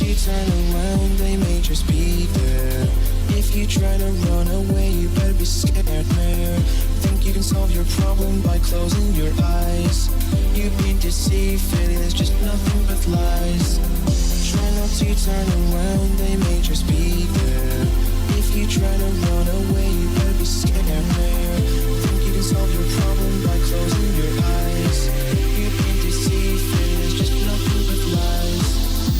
to turn around, they may just be there. If you try to run away, you better be scared, man. Think you can solve your problem by closing your eyes. You've been deceived, feeling it's just nothing but lies. Try not to turn around, they may just be there. If you try to run away, you better be scared, man. Think you can solve your problem by closing your eyes. You've been deceived, feeling it's just nothing but lies.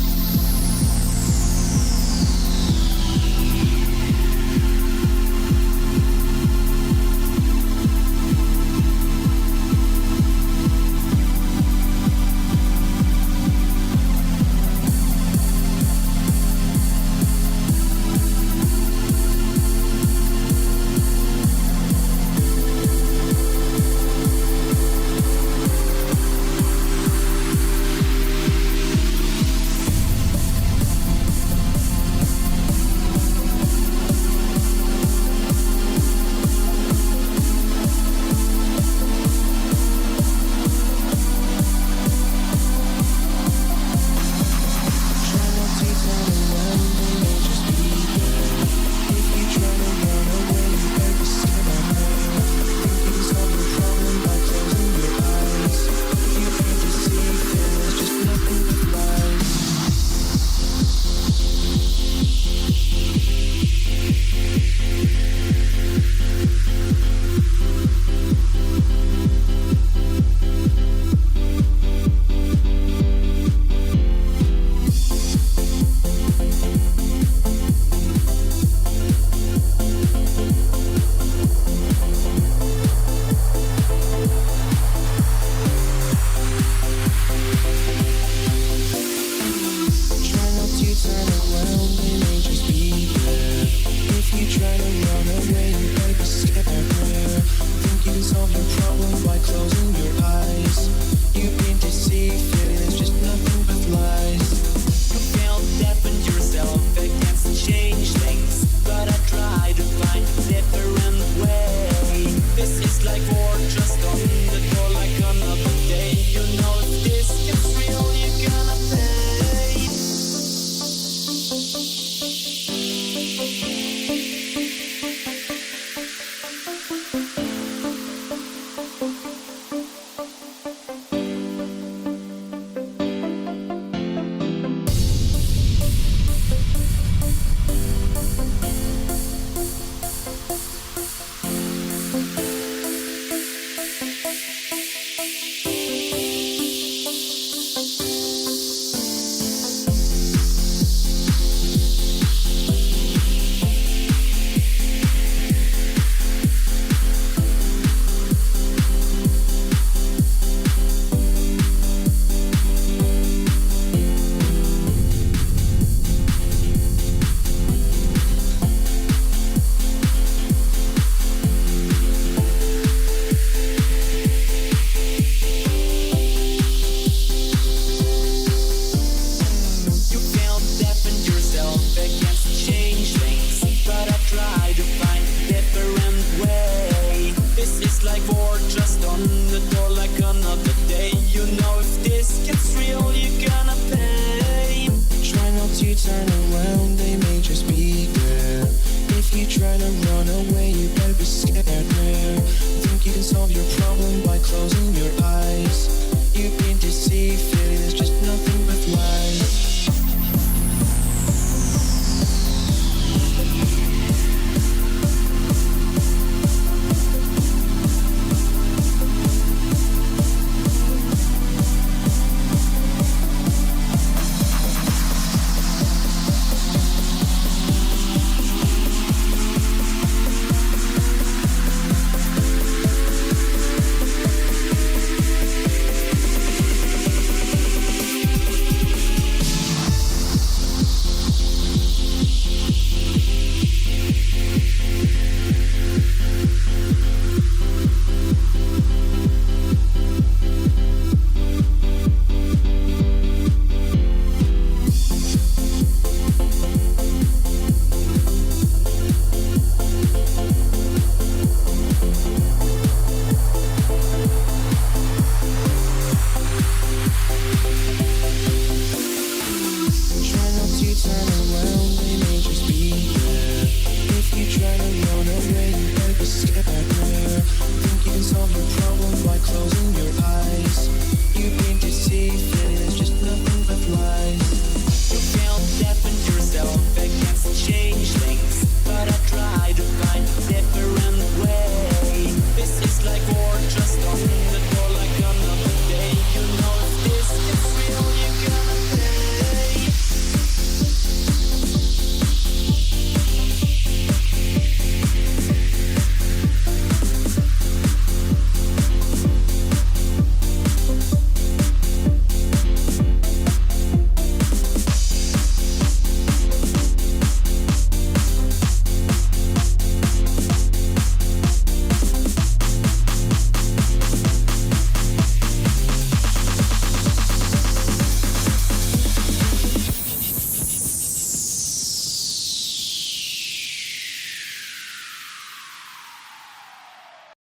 like war just on the door like another day. You know if this gets real, you're gonna